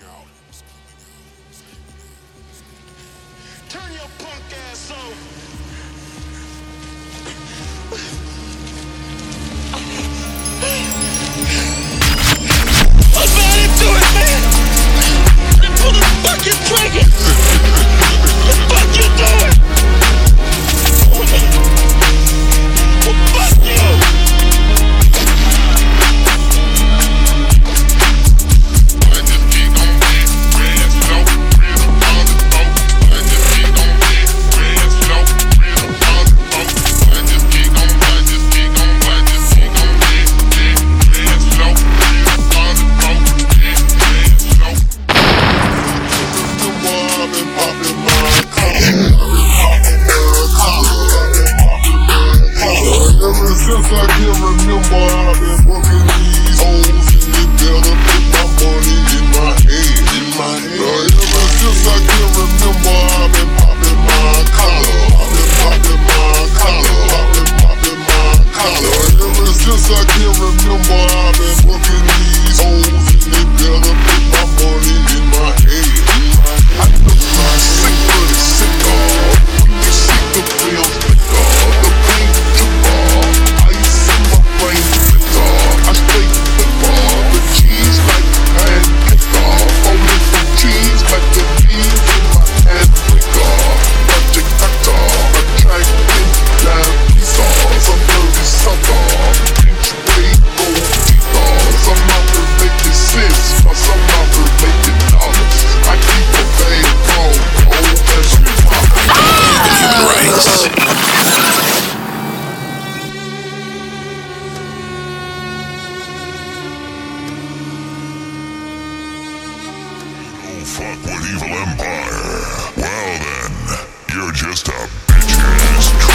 Turn your punk ass on. What's about into it, man? Pull the fucking trigger. What the fuck you doing? Well, fuck you. Since I can remember, I've been working these hoes, and they better put my money in my hand. Ever since I can remember, I've been popping my collar. Ever since I can remember, I've been working these hoes, and they better put my money in my hand. I look like sick for the cigar. When you see the bills flicker, the paint took off. I stay the bar, the cheese like hand pick off. Only the cheese like the beans in my hand pick off. Project actor, attracting down piece off. Some dirty sucker, pinch way, gold teeth off. Some out there making sense, or some out there making dollars. I keep a bang bro, old as you pop. Fuck with Evil Empire. Well then, you're just a bitch-ass